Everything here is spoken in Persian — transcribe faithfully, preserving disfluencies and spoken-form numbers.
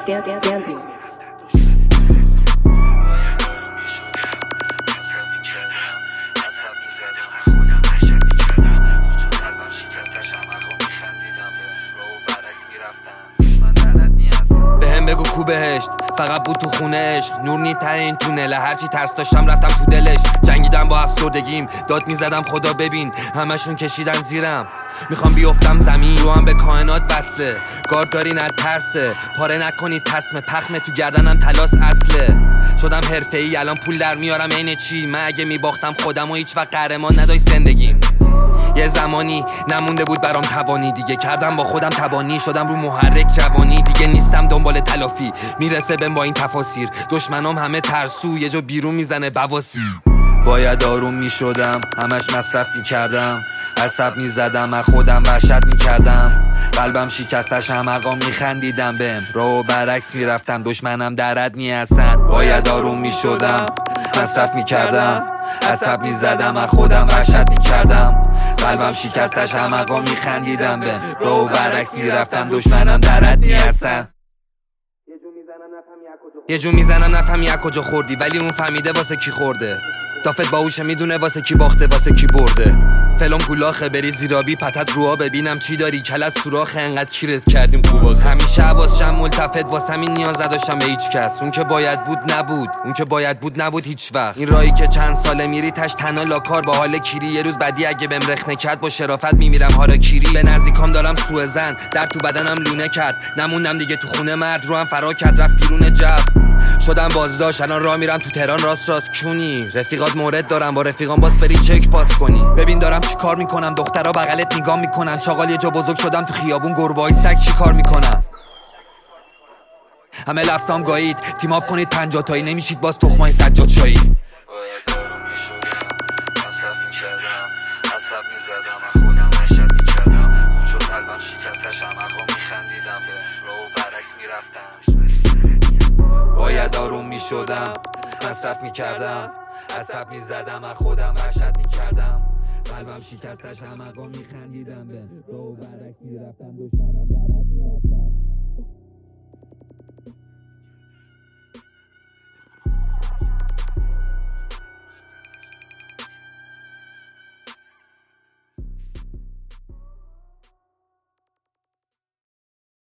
dancing. بهم بگو کو بهشت فقط بود تو خونه عشق نور نی ته این تونله هرچی ترس داشتم رفتم تو دلش جنگیدم با افسردگیم داد میزدم خدا ببین همشون کشیدن زیرم میخوام بیفتم زمین رو هم به کائنات بسته گارد داری نه ترسه پاره نکنی تسمه پخمه تو گردنم تلاس اصله شدم حرفه‌ای الان پول در میارم عین چی من اگه میباختم خودم و هیچ وقت قهرمان نداشت زندگیم یه زمانی نمونده بود برام توانی دیگه کردم با خودم تبانی شدم رو محرک جوانی دیگه نیستم دنبال تلافی میرسه بهم با این تفاسیر دشمنام همه ترسو یه جا بیرون میزنه بواسی باید آروم میشدم همش مصرف میکردم عصب میزدم از خودم وحشت میکردم قلبم شکستش همقا میخندیدم بهم راهو برعکس میرفتم دشمنم درد نیستن باید آروم میشدم مصرف میکردم عصب میزدم از خودم وحشت میکردم قلبم شکستش همقا میخندیدم بهم راهو برعکس میرفتم دشمنم درد نیستن یه جو میزنم نفهمی از کجا خوردی ولی اون فهمیده واسه کی خورده دافت باهوشه میدونه واسه کی باخته واسه کی برده فلم گولاخه بری زیرابی پتت روها ببینم چی داری کلت سوراخه انقدر کیرت کردیم خوبات همیشه حواسشم ملتفت واسه همین نیاز نداشتم به هیچ کس اون که باید بود نبود اون که باید بود نبود هیچ وقت این راهی که چند ساله میری تش تنها لاکار با حال کیری یه روز بعدی اگه بهم رخنه کرد با شرافت میمیرم هارا کیری به نزدیکام دارم سوء زن در تو بدنم لونه کرد نموندم دیگه تو خونه مرد رو هم فرار کرد رفت بیرون جو شدم بازداشت الان راه میرم تو تهران راست راست کونی رفیقات مورد دارم با رفیقام باس بری چک پاس کنی ببین دارم چی کار میکنم دخترها بغلت نگاه میکنن چاقال یه جا بزرگ شدم تو خیابون گربه‌های سگ چی کار میکنم همه لفظام گایید تیم اپ کنید پنجاه تایی نمیشید باز تخمای سجاد شایی باید دارم میشدم مصرف میکردم عصب میزدم از خودم وحشت میکردم خون شد قلبم شکستش همقا میخندیدم به راهو برعکس میرفتم باید آروم میشدم مصرف میکردم عصب میزدم از خودم وحشت میکردم قلبم شکستش همقا میخندیدم به راهو برعکس میرفتم دشمنم درد میرفتم